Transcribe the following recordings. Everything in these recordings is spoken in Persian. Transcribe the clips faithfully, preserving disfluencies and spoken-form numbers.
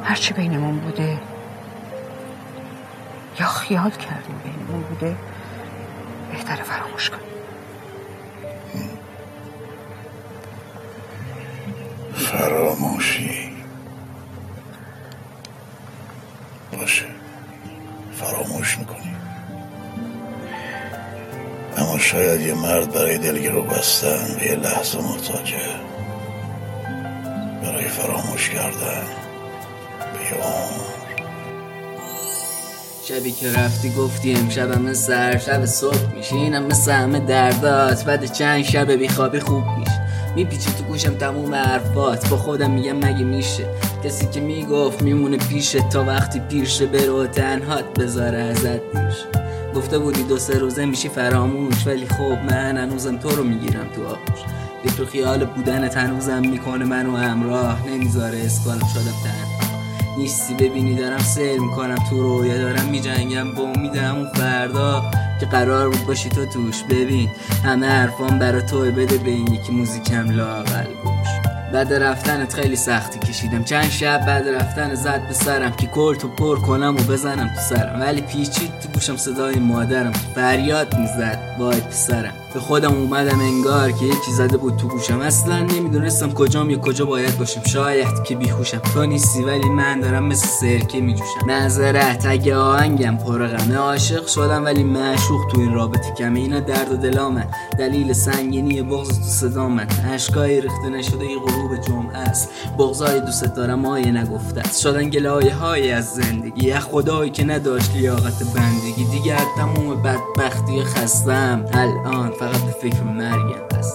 هرچی بینمون بوده یا خیال کردیم بینمون بوده بهتره فراموش کنیم. فراموشی باشه، فراموش میکنی. اما شاید یه مرد برای دلگرو بستن به یه لحظه محتاجه، برای فراموش کردن به یه عمر. شبی که رفتی گفتی امشب همه سر شب صبح میشه، اینم مثل همه دردات بعد چند شب بیخوابی خوب میشه. میپیچی تو گوشم تموم حرفات، با خودم میگم مگه میشه کسی که میگفت میمونه پیشه تا وقتی پیرشه برو تنهات بذاره ازت دیرشه. گفته بودی دو سه روزه میشی فراموش، ولی خب من هنوزم تو رو میگیرم تو آغوش. به تو خیال بودنت هنوزم میکنه منو همراه، نمیذاره اسکالم شدم تنها. نیستی ببینی دارم سیر میکنم تو رویا، دارم میجنگم با امیدم اون فردا که قرار بود باشی تو توش. ببین همه حرفان برا توی، بده به این یکی موزیکم لااقل گوش. بعد رفتنت خیلی سختی کشیدم، چند شب بعد رفتن زد به سرم که کلتو پر کنم و بزنم تو سرم، ولی پیچید تو گوشم صدای مادرم فریاد میزد وای پسرم. به خودم اومدم انگار که یکی زده بود تو گوشم، اصلا نمیدونستم کجام یا کجا باید باشم، شاید که بیهوشم. تو نیستی ولی من دارم مثل سرکه میجوشم. معذرت اگه آهنگم پر غمه، عاشق شدم ولی معشوق تو این رابطه کمه. اینا درد و دلامه، دلیل سنگینی بغض تو صدامه. اشکای ریخته نشده ای غروب جمعه است، بغضای دوست دارم آیه نگفته است. شدن گلایه های از زندگی، یه خدایی که نداشت لیاقت بندگی. دیگه تموم بدبختی خستم، الان فقط به فکر مرگم هست.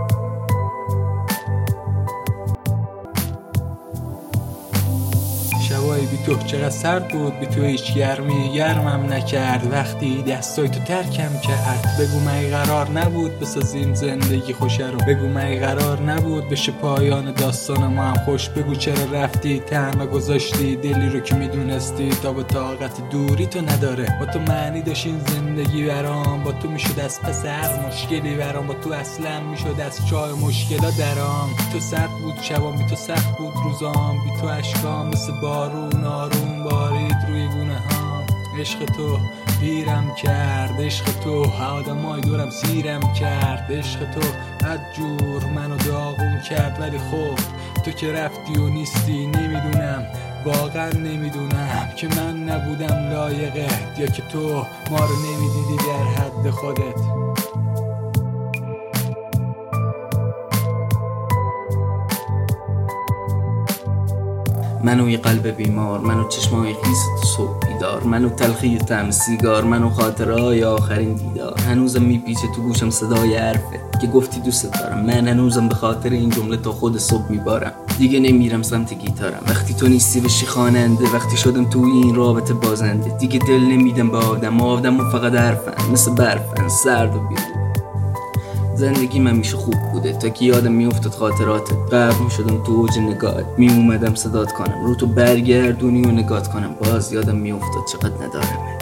شبای بی تو چقدر سرد بود، بی تو هیچ گرمی گرمم نکرد. وقتی دستای تو ترکم کرد، بگو من قرار نبود بسازیم زندگی خوشه رو، بگو من قرار نبود بشه پایان داستان ما هم خوش. بگو چرا رفتی تنها گذاشتی دلی رو که میدونستی تا به طاقت دوری تو نداره. با تو معنی داشت این زندگی برام، با تو میشد از پس هر مشکلی برام، با تو اصلا میشد از چای مشکلا درام. تو سرد بود شبام، بی تو سخت بود روزام، بی تو اشکام مثل بارون آروم بارید روی گونه ها. عشق تو پیرم کرد، عشق تو آدمای دورم سیرم کرد. عشق تو بدجور منو داغون کرد، ولی خب تو که رفتی و نیستی نمیدونم، واقعا نمیدونم که من نبودم لایقت یا که تو ما رو نمیدیدی در حد خودت. منو یه قلب بیمار، منو چشمای خیس تو صبح بیدار، منو تلخی طعم سیگار، منو خاطرهای آخرین دیدار. هنوزم میپیچه تو گوشم صدای حرفت که گفتی دوست دارم، من هنوزم به خاطر این جمله تا خود صبح میبارم. دیگه نمیرم سمت گیتارم وقتی تو نیستی بشی خواننده، وقتی شدم توی این رابطه بازنده. دیگه دل نمیدم به آدم، آدم و فقط حرفن مثل برفن سرد و بیرون. زندگی من میشه خوب بوده تا که یادم میافتاد خاطراتت، غرق میشدم تو اوج نگاهت، میومدم صدات کنم رو تو برگردونی و نگات کنم، باز یادم میافتاد چقدر ندارم.